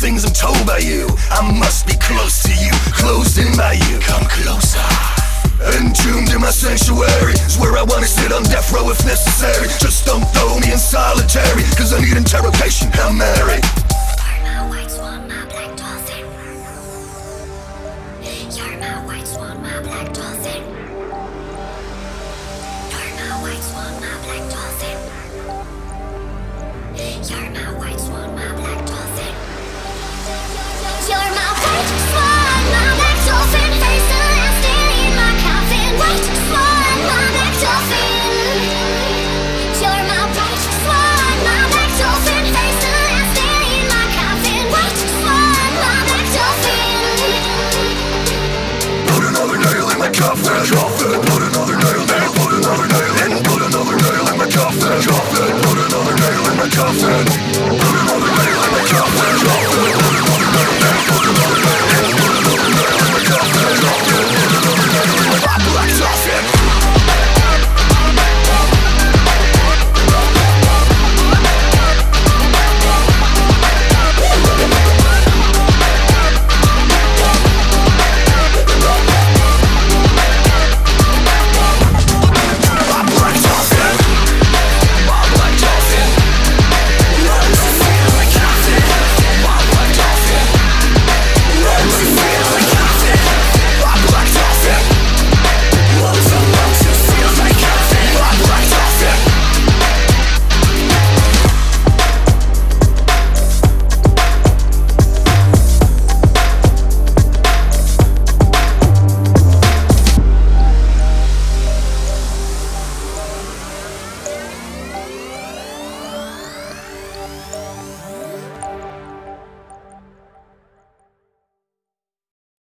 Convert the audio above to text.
things I'm told by you. I must be close to you, closed in by you. Come closer. Entombed in my sanctuary is where I wanna sit on death row if necessary. Just don't throw me in solitary, cause I need interrogation, Hail Mary. You're my white swan, my black dolphin. You're my white swan, my black dolphin. You're my white swan, my black dolphin. You're my white swan, my black dolphin. You're my white swan, my black dolphin. Face the last day in my coffin. White swan, my black dolphin. You're my white swan, my black dolphin. Face the last day in my coffin. White swan, my black dolphin. Put another nail in my coffin. Put